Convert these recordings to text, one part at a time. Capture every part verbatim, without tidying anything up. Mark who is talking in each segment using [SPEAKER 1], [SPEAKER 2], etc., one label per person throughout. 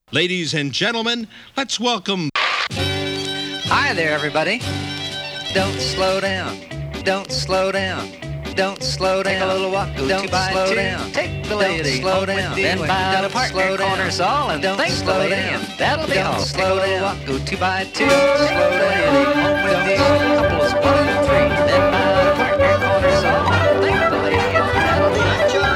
[SPEAKER 1] Ladies and gentlemen, let's welcome...
[SPEAKER 2] Hi there, everybody. Don't slow down. Don't slow down. Don't slow down. Take a little walk. Go Don't slow two. down. Take the lady. Don't slow down. Then buy the partner corners all and don't slow down. That'll be don't all. Slow down. Walk. Go two by two. Slow down. Home with you. Couples one and three. Then buy the partner corners all and thank the lady. That'll be all.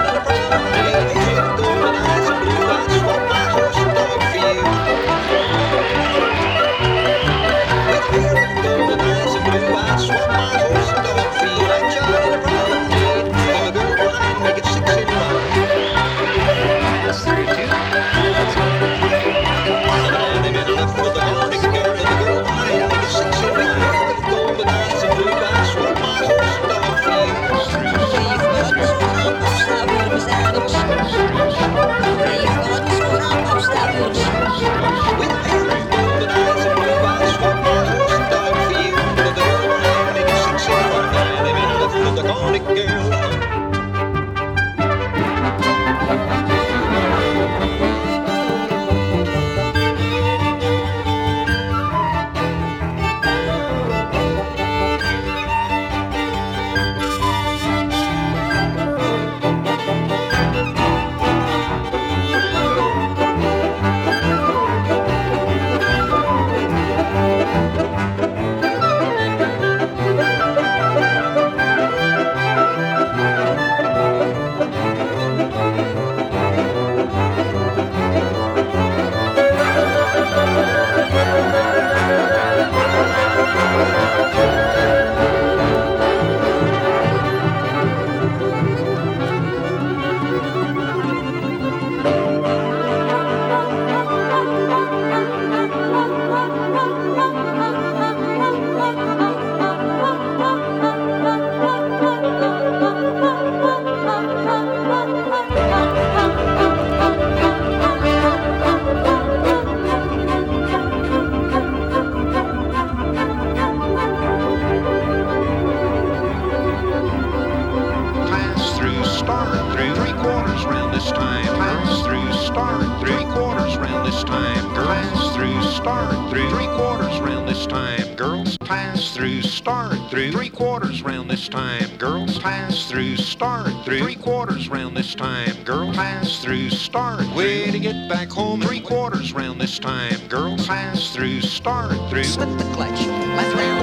[SPEAKER 2] Slip the clutch, left round,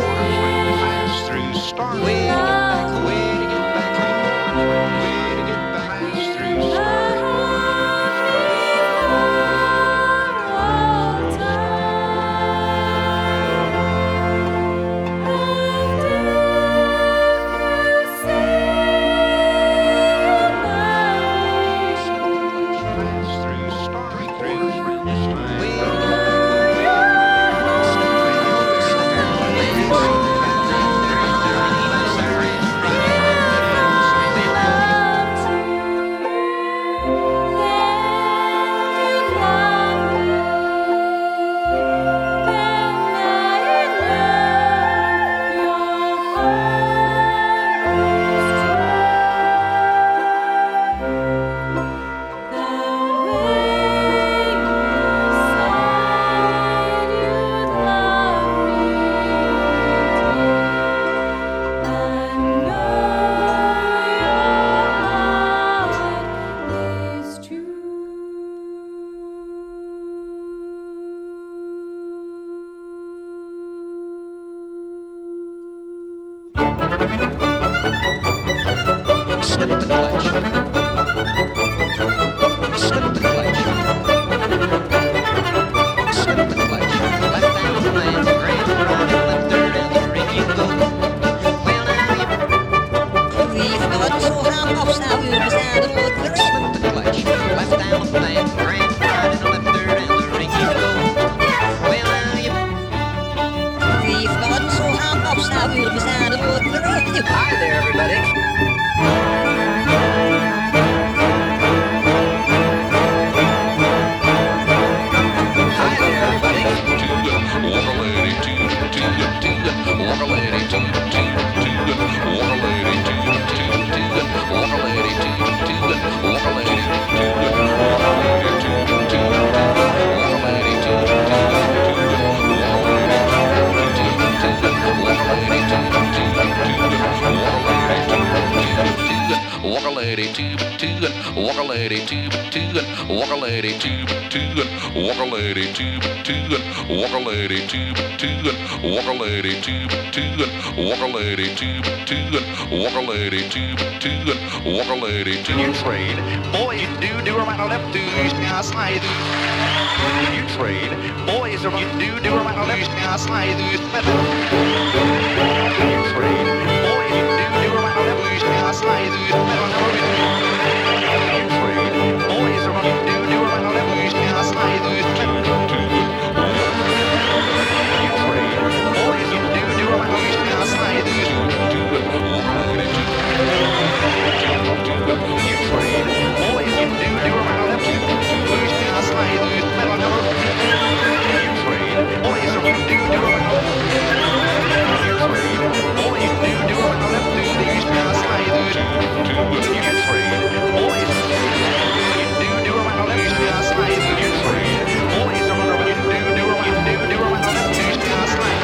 [SPEAKER 2] pass through, start, way to get back, way to get back, way to get back, pass through, start. Hi there, everybody.
[SPEAKER 3] lady two two walk a lady two two walk a lady two two walk a lady two two walk a lady two two walk a lady two two walk a lady two two walk a lady two two walk a lady two.
[SPEAKER 4] You trade, boy, you do do around the left to now slide. You trade, boys, you do do around the left now slide. You trade, boy, you do do around the left now slide. You trade, boys, you do do around the left now slide. You trade, boys, you do do around the left now slide. You trade, boys, you do do around the left now slide. You trade, boys, you do do around the left. You trade, boys, you do do around the left now slide. You trade, boys, you do do around the left now slide. You trade, boys, you do do around you do do around the left now slide.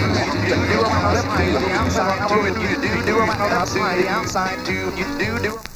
[SPEAKER 4] The outside, do you do do